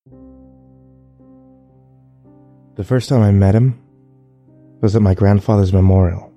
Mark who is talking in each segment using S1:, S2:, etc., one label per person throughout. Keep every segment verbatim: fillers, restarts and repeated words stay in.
S1: The first time I met him was at my grandfather's memorial.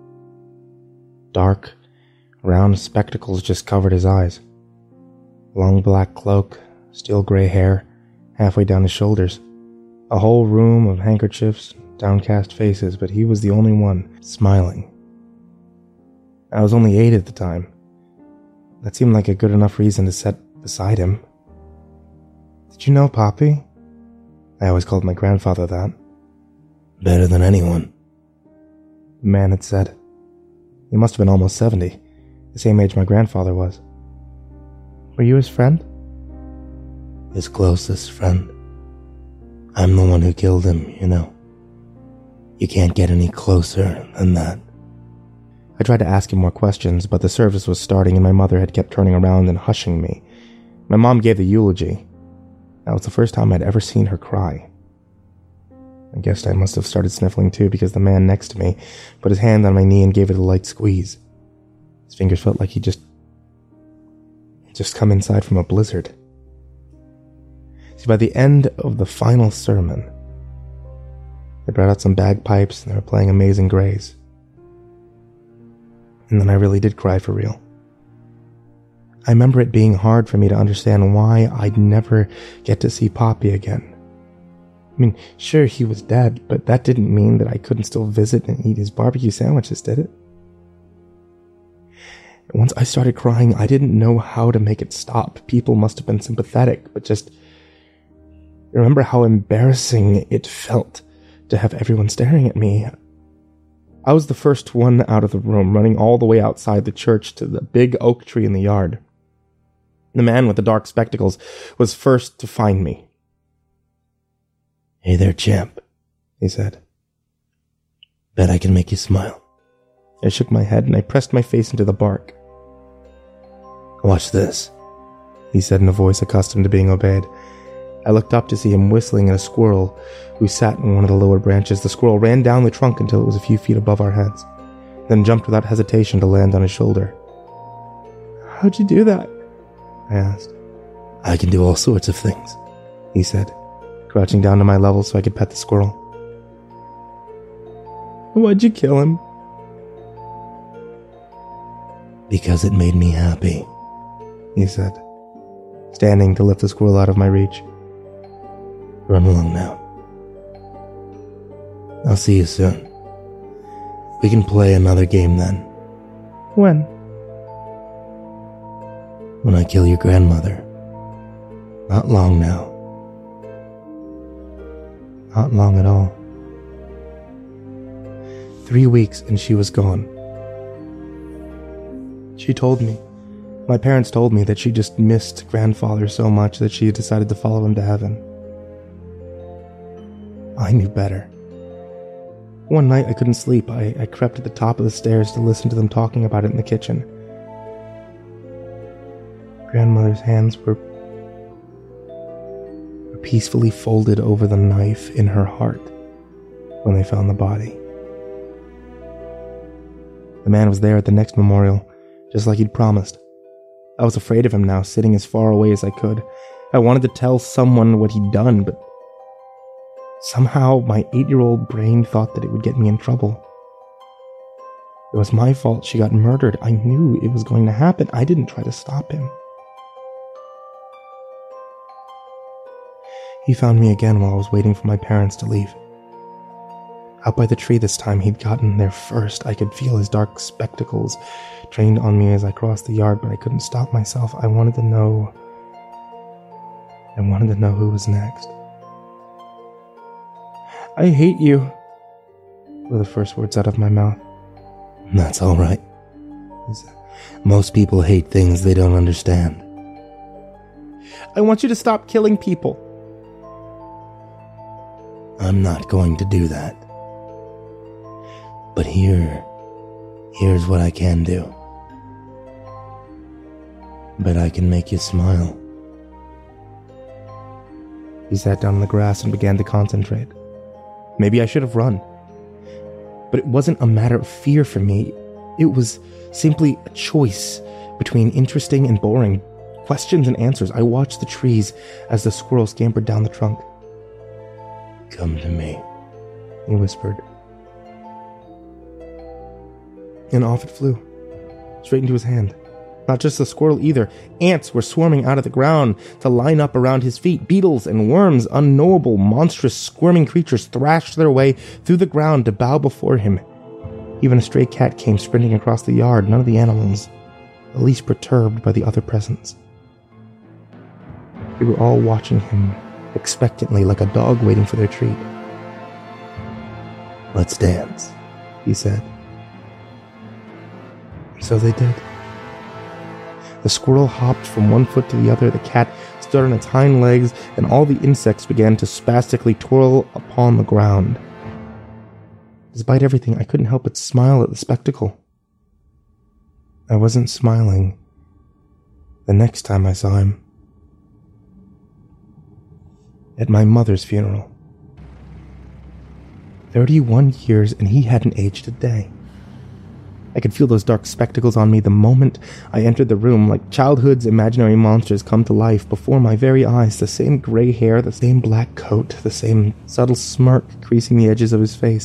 S1: Dark, round spectacles just covered his eyes. Long black cloak, steel gray hair, halfway down his shoulders. A whole room of handkerchiefs, downcast faces, but he was the only one smiling. I was only eight at the time. That seemed like a good enough reason to sit beside him. Did you know Poppy? I always called my grandfather that.
S2: Better than anyone,
S1: the man had said. He must have been almost seventy, the same age my grandfather was. Were you his friend?
S2: His closest friend. I'm the one who killed him, you know. You can't get any closer than that.
S1: I tried to ask him more questions, but the service was starting and my mother had kept turning around and hushing me. My mom gave the eulogy. That was the first time I'd ever seen her cry. I guessed I must have started sniffling too because the man next to me put his hand on my knee and gave it a light squeeze. His fingers felt like he'd just... just come inside from a blizzard. See, by the end of the final sermon, they brought out some bagpipes and they were playing Amazing Grace. And then I really did cry for real. I remember it being hard for me to understand why I'd never get to see Poppy again. I mean, sure, he was dead, but that didn't mean that I couldn't still visit and eat his barbecue sandwiches, did it? And once I started crying, I didn't know how to make it stop. People must have been sympathetic, but just... remember how embarrassing it felt to have everyone staring at me. I was the first one out of the room, running all the way outside the church to the big oak tree in the yard. The man with the dark spectacles was first to find me.
S2: Hey there, champ, he said. Bet I can make you smile.
S1: I shook my head and I pressed my face into the bark.
S2: Watch this,
S1: he said in a voice accustomed to being obeyed. I looked up to see him whistling at a squirrel who sat in one of the lower branches. The squirrel ran down the trunk until it was a few feet above our heads, then jumped without hesitation to land on his shoulder. How'd you do that? I asked.
S2: I can do all sorts of things, he said,
S1: crouching down to my level so I could pet the squirrel. Why'd you kill him?
S2: Because it made me happy,
S1: he said, standing to lift the squirrel out of my reach.
S2: Run along now. I'll see you soon. We can play another game then.
S1: When?
S2: When I kill your grandmother. Not long now.
S1: Not long at all. Three weeks and she was gone. She told me, my parents told me that she just missed grandfather so much that she decided to follow him to heaven. I knew better. One night I couldn't sleep. I, I crept to the top of the stairs to listen to them talking about it in the kitchen. Grandmother's hands were, were peacefully folded over the knife in her heart when they found the body. The man was there at the next memorial, just like he'd promised. I was afraid of him now, sitting as far away as I could. I wanted to tell someone what he'd done, but somehow my eight-year-old brain thought that it would get me in trouble. It was my fault she got murdered. I knew it was going to happen. I didn't try to stop him. He found me again while I was waiting for my parents to leave. Out by the tree this time, he'd gotten there first. I could feel his dark spectacles trained on me as I crossed the yard, but I couldn't stop myself. I wanted to know... I wanted to know who was next. I hate you, were the first words out of my mouth.
S2: That's all right. Most people hate things they don't understand.
S1: I want you to stop killing people.
S2: I'm not going to do that. But here, here's what I can do. But I can make you smile.
S1: He sat down on the grass and began to concentrate. Maybe I should have run. But it wasn't a matter of fear for me. It was simply a choice between interesting and boring. questions and answers. I watched the trees as the squirrel scampered down the trunk.
S2: Come to me,
S1: he whispered. And off it flew, straight into his hand. Not just the squirrel either. Ants were swarming out of the ground to line up around his feet. Beetles and worms, unknowable, monstrous, squirming creatures thrashed their way through the ground to bow before him. Even a stray cat came sprinting across the yard, none of the animals the least perturbed by the other presence. We were all watching him expectantly, like a dog waiting for their treat.
S2: Let's dance,
S1: he said. So they did. The squirrel hopped from one foot to the other, the cat stood on its hind legs, and all the insects began to spastically twirl upon the ground. Despite everything, I couldn't help but smile at the spectacle. I wasn't smiling the next time I saw him. At my mother's funeral. Thirty-one years, and he hadn't aged a day. I could feel those dark spectacles on me the moment I entered the room, like childhood's imaginary monsters come to life before my very eyes. The same gray hair, the same black coat, the same subtle smirk creasing the edges of his face.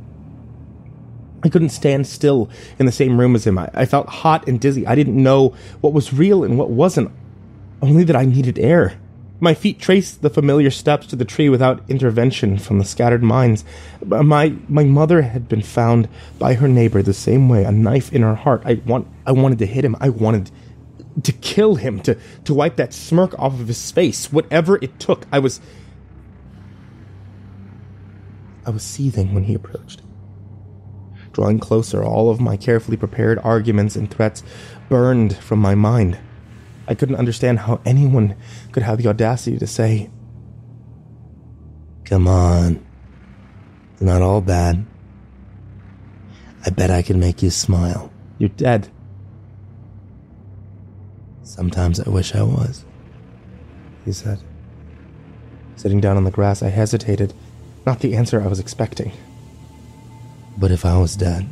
S1: I couldn't stand still in the same room as him. I, I felt hot and dizzy. I didn't know what was real and what wasn't, only that I needed air. My feet traced the familiar steps to the tree without intervention from the scattered minds. My my mother had been found by her neighbor the same way, a knife in her heart. I want I wanted to hit him. I wanted to kill him, to, to wipe that smirk off of his face, whatever it took. I was I was seething when he approached. Drawing closer, all of my carefully prepared arguments and threats burned from my mind. I couldn't understand how anyone could have the audacity to say,
S2: "Come on, it's not all bad. I bet I can make you smile."
S1: "You're dead."
S2: "Sometimes I wish I was,"
S1: he said. Sitting down on the grass, I hesitated. Not the answer I was expecting.
S2: "But if I was dead,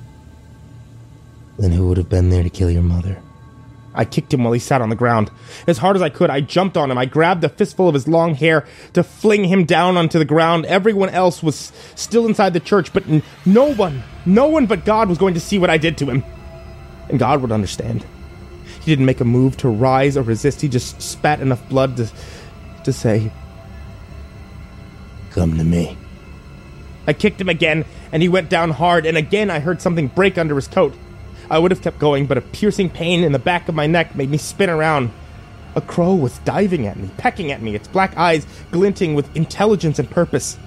S2: then who would have been there to kill your mother?"
S1: I kicked him while he sat on the ground. As hard as I could, I jumped on him. I grabbed a fistful of his long hair to fling him down onto the ground. Everyone else was still inside the church, but n- no one, no one but God was going to see what I did to him. And God would understand. He didn't make a move to rise or resist. He just spat enough blood to, to say,
S2: "Come to me."
S1: I kicked him again, and he went down hard, and again I heard something break under his coat. I would have kept going, but a piercing pain in the back of my neck made me spin around. A crow was diving at me, pecking at me, its black eyes glinting with intelligence and purpose.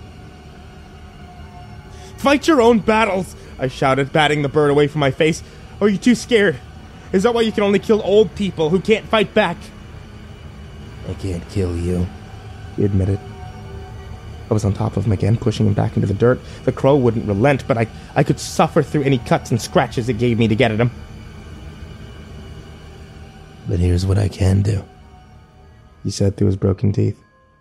S1: "Fight your own battles!" I shouted, batting the bird away from my face. "Are you too scared? Is that why you can only kill old people who can't fight back?"
S2: "I can't kill you,"
S1: he admitted. I was on top of him again, pushing him back into the dirt. The crow wouldn't relent, but I, I could suffer through any cuts and scratches it gave me to get at him.
S2: "But here's what I can do,"
S1: he said through his broken teeth.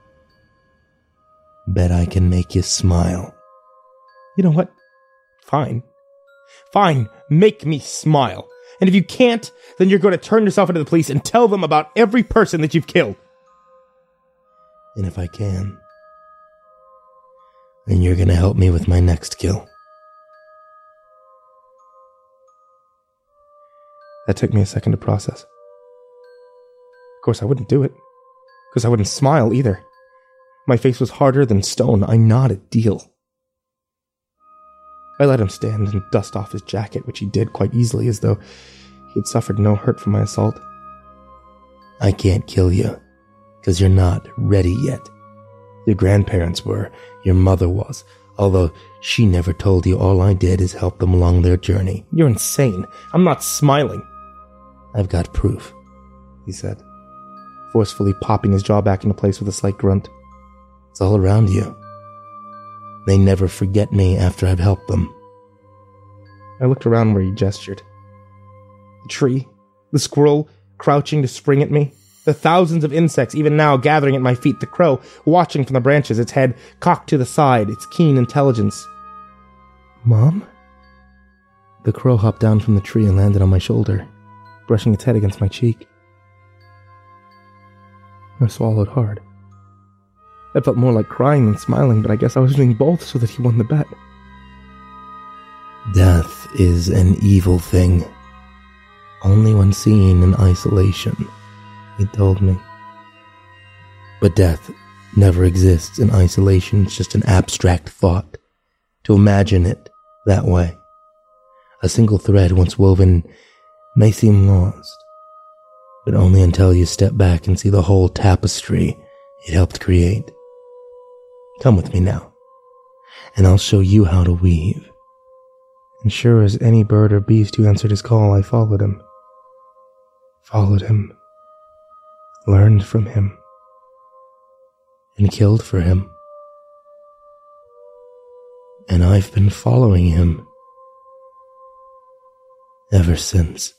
S2: "Bet I can make you smile."
S1: "You know what? Fine. Fine, make me smile. And if you can't, then you're going to turn yourself into the police and tell them about every person that you've killed."
S2: "And if I can, then you're gonna help me with my next kill."
S1: That took me a second to process. Of course, I wouldn't do it. Because I wouldn't smile either. My face was harder than stone. I nodded deal. I let him stand and dust off his jacket, which he did quite easily, as though he had suffered no hurt from my assault.
S2: "I can't kill you, because you're not ready yet. Your grandparents were, your mother was, although she never told you all I did is help them along their journey."
S1: "You're insane. I'm not smiling."
S2: "I've got proof,"
S1: he said, forcefully popping his jaw back into place with a slight grunt.
S2: "It's all around you. They never forget me after I've helped them."
S1: I looked around where he gestured. The tree, the squirrel crouching to spring at me, the thousands of insects even now gathering at my feet, the crow watching from the branches, its head cocked to the side, its keen intelligence. "Mom?" The crow hopped down from the tree and landed on my shoulder, brushing its head against my cheek. I swallowed hard. I felt more like crying than smiling, but I guess I was doing both so that he won the bet.
S2: Death is an evil thing, only when seen in isolation, he told me. But death never exists in isolation. It's just an abstract thought. To imagine it that way. A single thread once woven may seem lost, but only until you step back and see the whole tapestry it helped create. Come with me now, and I'll show you how to weave.
S1: And sure as any bird or beast who answered his call, I followed him. Followed him. Learned from him.
S2: And killed for him. And I've been following him ever since.